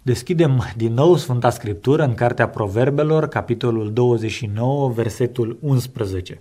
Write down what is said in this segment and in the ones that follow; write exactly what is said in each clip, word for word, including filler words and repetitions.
Deschidem din nou Sfânta Scriptură în Cartea Proverbelor, capitolul douăzeci și nouă, versetul unsprezece.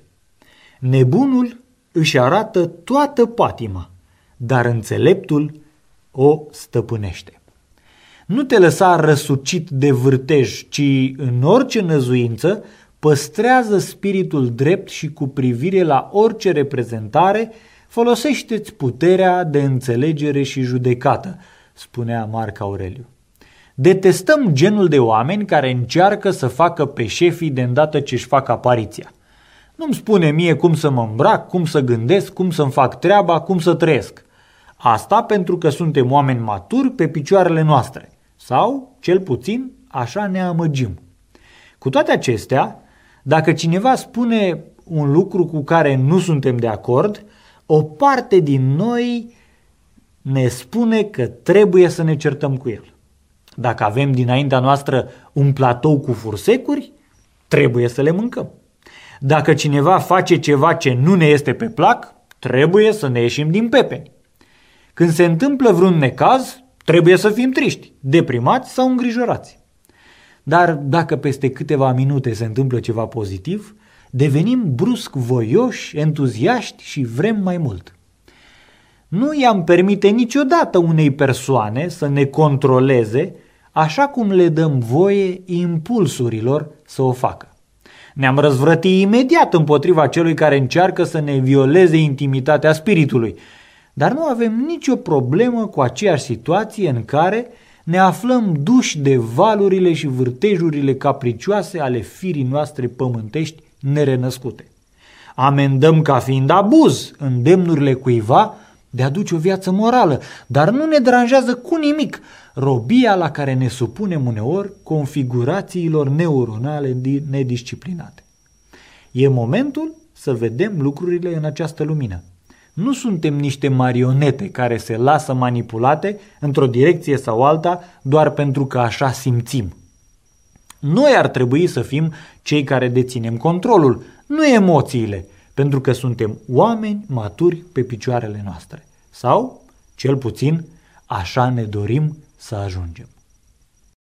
Nebunul își arată toată patima, dar înțeleptul o stăpânește. Nu te lăsa răsucit de vârtej, ci în orice năzuință păstrează spiritul drept și cu privire la orice reprezentare folosește-ți puterea de înțelegere și judecată, spunea Marc Aureliu. Detestăm genul de oameni care încearcă să facă pe șefii de îndată ce își fac apariția. Nu-mi spune mie cum să mă îmbrac, cum să gândesc, cum să-mi fac treaba, cum să trăiesc. Asta pentru că suntem oameni maturi pe picioarele noastre. Sau, cel puțin, așa ne amăgim. Cu toate acestea, dacă cineva spune un lucru cu care nu suntem de acord, o parte din noi ne spune că trebuie să ne certăm cu el. Dacă avem dinaintea noastră un platou cu fursecuri, trebuie să le mâncăm. Dacă cineva face ceva ce nu ne este pe plac, trebuie să ne ieșim din pepeni. Când se întâmplă vreun necaz, trebuie să fim triști, deprimați sau îngrijorați. Dar dacă peste câteva minute se întâmplă ceva pozitiv, devenim brusc voioși, entuziaști și vrem mai mult. Nu i-am permite niciodată unei persoane să ne controleze așa cum le dăm voie impulsurilor să o facă. Ne-am răzvrătit imediat împotriva celui care încearcă să ne violeze intimitatea spiritului, dar nu avem nicio problemă cu aceeași situație în care ne aflăm duși de valurile și vârtejurile capricioase ale firii noastre pământești nerenăscute. Amendăm ca fiind abuz îndemnurile cuiva de a duce o viață morală, dar nu ne deranjează cu nimic robia la care ne supunem uneori configurațiilor neuronale nedisciplinate. E momentul să vedem lucrurile în această lumină. Nu suntem niște marionete care se lasă manipulate într-o direcție sau alta doar pentru că așa simțim. Noi ar trebui să fim cei care deținem controlul, nu emoțiile, pentru că suntem oameni maturi pe picioarele noastre. Sau, cel puțin, așa ne dorim să ajungem.